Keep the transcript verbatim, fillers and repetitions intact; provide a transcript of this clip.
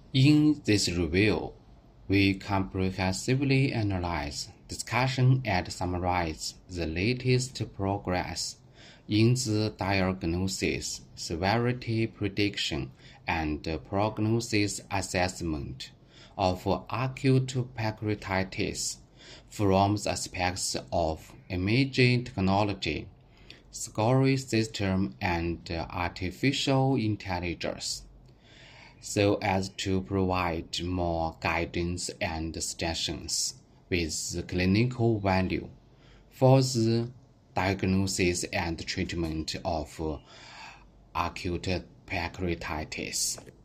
In this review, we comprehensively analyze, discussion, and summarize the latest progress in the diagnosis, severity prediction, and prognosis assessment of acute pancreatitis from the aspects of imaging technology, scoring system, and artificial intelligence, so as to provide more guidance and suggestions with clinical value for the diagnosis and treatment of acute pancreatitis.